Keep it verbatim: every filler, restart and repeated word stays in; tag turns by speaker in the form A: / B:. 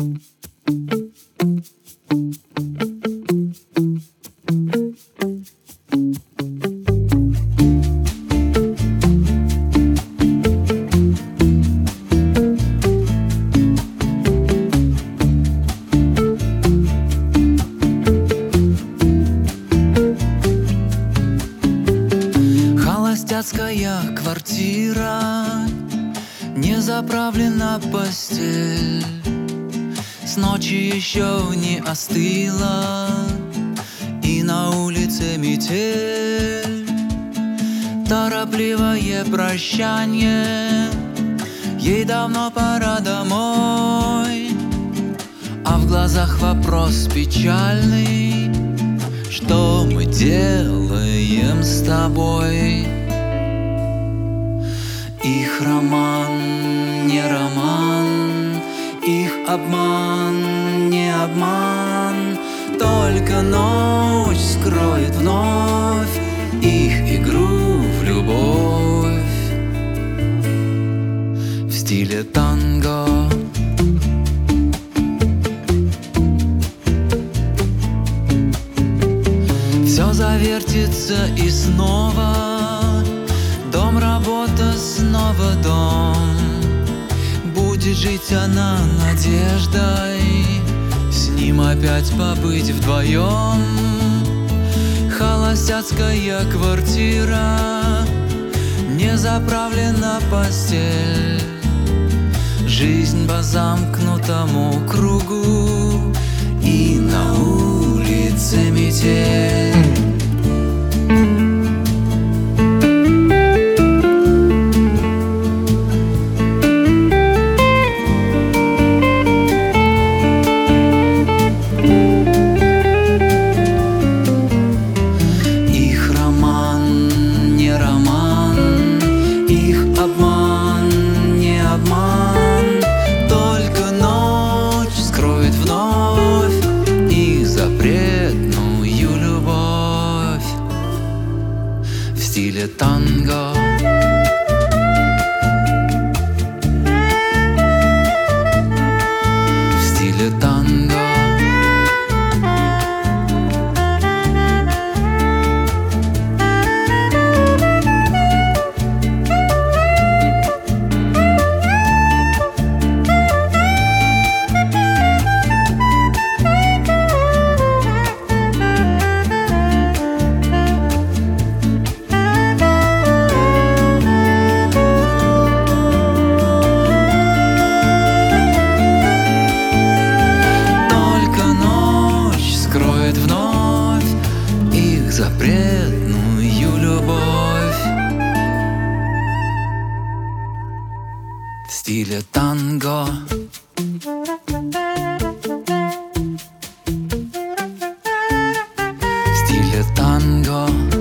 A: Холостяцкая квартира, не заправлена постель, с ночи еще не остыла, и на улице метель. Торопливое прощание, ей давно пора домой, а в глазах вопрос печальный: что мы делаем с тобой? Их роман не роман, их обман не обман, только ночь скроет вновь их игру в любовь в стиле танго. Все завертится и снова, дом, работа, снова дом. Будет жить она надеждой, с ним опять побыть вдвоем. Холостяцкая квартира, не заправлена постель, жизнь по замкнутому кругу, и на улице метель. В стиле танго. В стиле танго. Вновь их запретную любовь в стиле танго. В стиле танго.